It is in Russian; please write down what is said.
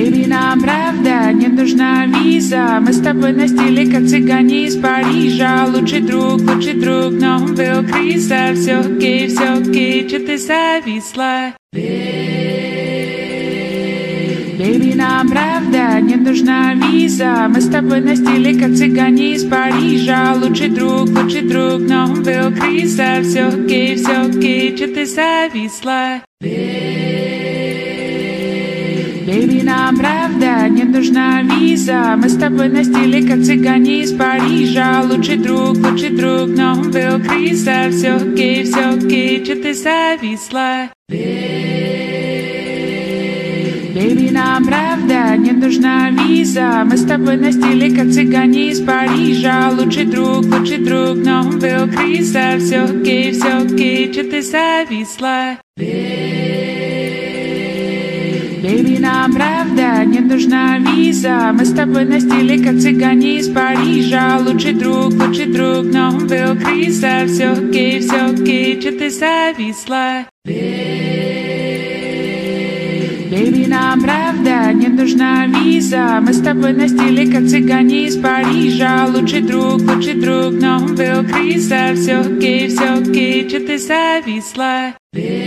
Baby, нам правда не нужна виза. Мы с тобой на стиле, как цыгане из Парижа. Лучший друг, но он был криза. Все окей, че ты зависла? Baby, нам правда не нужна виза. Мы с тобой на стиле, как цыгане из Парижа. Лучший друг, но он был криза. Все окей, че ты зависла? Baby, нам правда не нужна виза. Мы с тобой на стиле, как цыгане из Парижа. Лучший друг, но он был криза. Все окей, че ты зависла? Baby, нам правда не нужна виза. Мы с тобой на стиле, как цыгане из Парижа. Лучший друг, но он был криза. Все окей, че ты зависла? Baby, нам правда не нужна виза. Мы с тобой на стиле, как цыгане из Парижа. Лучший друг, но он был криза. Все окей, че ты зависла? Baby, нам правда не нужна виза. Мы с тобой на стиле, как цыгане из Парижа. Лучший друг, но он был криза. Все окей, че ты зависла?